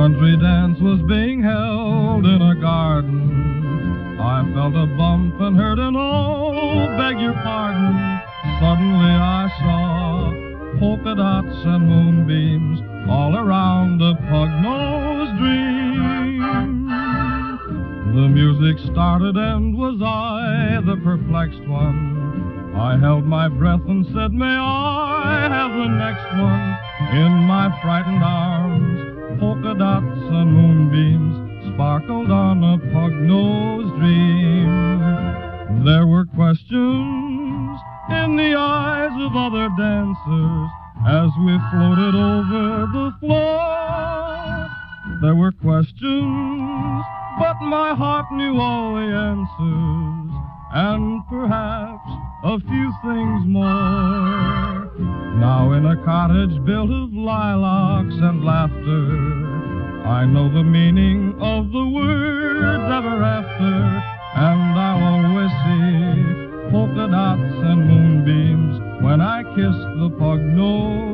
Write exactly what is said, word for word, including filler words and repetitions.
country dance was being held in a garden. I felt a bump and heard an oh, beg your pardon. Suddenly I saw polka dots and moonbeams all around a pug-nosed dream. The music started and was I the perplexed one. I held my breath and said, may I have the next one? In my frightened arms, polka dots and moonbeams sparkled on a pug-nosed dream. There were questions in the eyes of other dancers as we floated over the floor. There were questions, but my heart knew all the answers, and perhaps a few things more. Now in a cottage built of lilacs and laughter, I know the meaning of the words ever after, and I'll always see polka dots and moonbeams when I kiss the pug-nosed